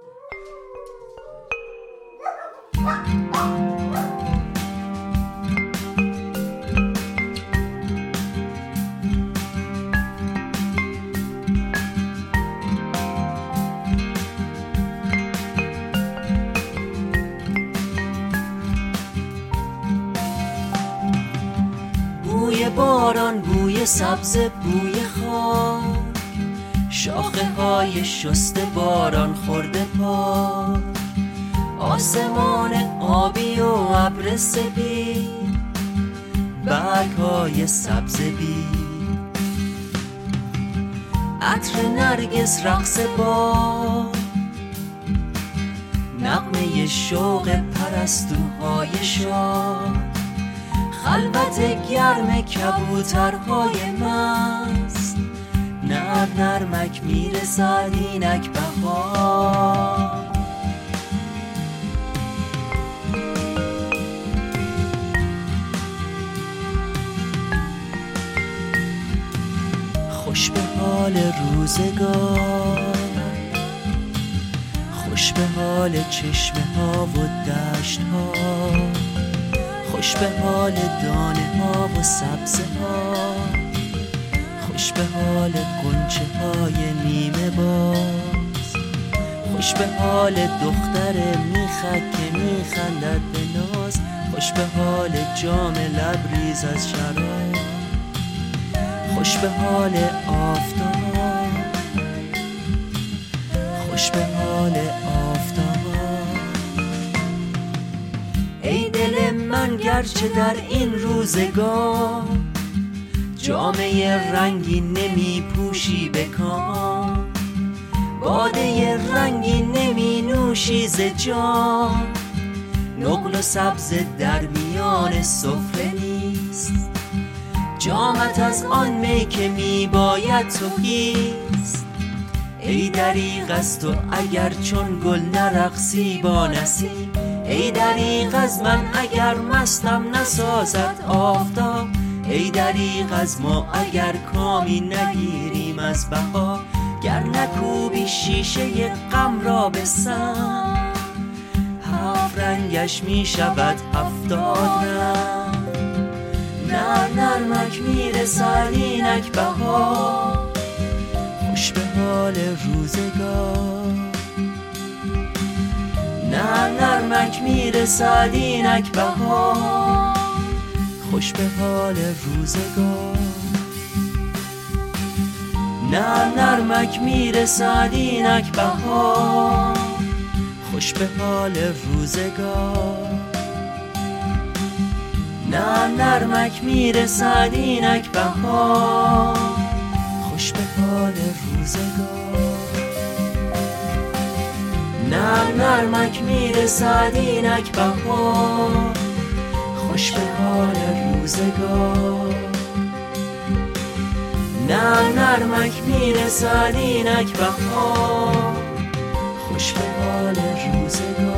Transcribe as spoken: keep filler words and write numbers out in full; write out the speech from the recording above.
بوی باران، بوی سبز، بوی خاک، شاخه های شسته باران خورده پاک، آسمان آبی و ابر سپید، برگ های سبز بید، عطر نرگس رقص باد، نغمه شوق پرستوهای شاد، خلوت گرم کبوترهای مست، نر نرمک میرسد اینک بهار. خوش به حال روزگار، خوش به حال چشمه ها و دشت ها، خوش به حال دانه ها و سبزه ها، خوش به حال غنچه های نیمه باز، خوش به حال دختر میخک که میخندد به ناز، خوش به حال جام لبریز از شراب، خوش به حال آفتاب، خوش به حال آفتاب. ای دل من گرچه در این روزگار جامه رنگین نمی پوشی به کام، باده رنگین نمی نوشی ز جام، نقل و سبز در میان سفره نیست، جامت از آن می که می باید توهیست. ای دریغ از تو اگر چون گل نرقصی با نسیم، ای دریغ از من اگر مستم نسازد آفتاب، ای دریغ از ما اگر کامی نگیریم از بهار، گر نکوبی شیشه غم را به سم، هفت رنگش می شود هفتاد رنگ، نر نرمک می رسد اینک بهار. خوش به حال روزگار، نر نرمک می رسد اینک بهار، خوش به حال روزگار، نر نرمک می رسد اینک بهار، خوش به حال روزگار، نر نرمک می رسد اینک بهار، خوش به حال روزگار، نر نرمک می رسد اینک بهار، خوش به حال روزگار، نر نرمک می رسد اینک بهار، خوش به حال روزگار.